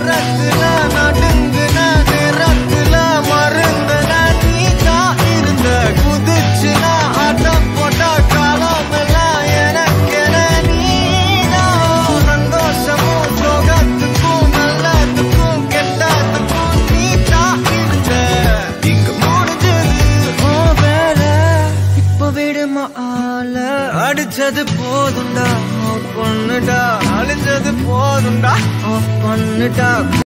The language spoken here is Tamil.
ஓரத்துல நடுங்குன நிறத்துல மருந்துன நீதான் இருந்த குதிச்சுனா ஆட்டம் போட்டா காலம் எல்லாம் எனக்கென நீதான் சந்தோஷமும் சோகத்துக்கும் நல்லதுக்கும் கெட்டதுக்கும் நீதான் இருந்த இங்க முடிஞ்சது ஓ வேலை இப்ப விடுமா ஆள அடிச்சது போதுண்டா பொண்ணுடா அழிஞ்சது போதுண்டா பொண்ணுடா